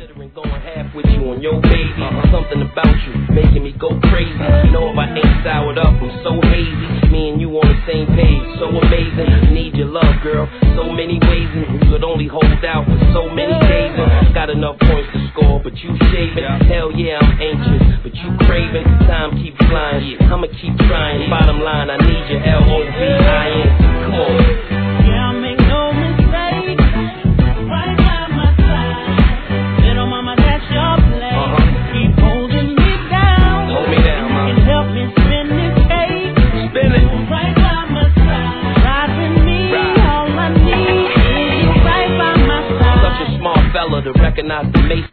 considering going half with you on your baby. Something about you making me go crazy. You know if I ain't soured up, I'm so hazy. Me and you on the same page, so amazing. Need your love, girl, so many ways, and you could only hold out for so many days. Got enough points to score, but you shaving. Hell yeah, I'm anxious, but you craving. Time keeps flying, I'ma keep trying. Bottom line, I need your LOVIN. Come on. To recognize the mace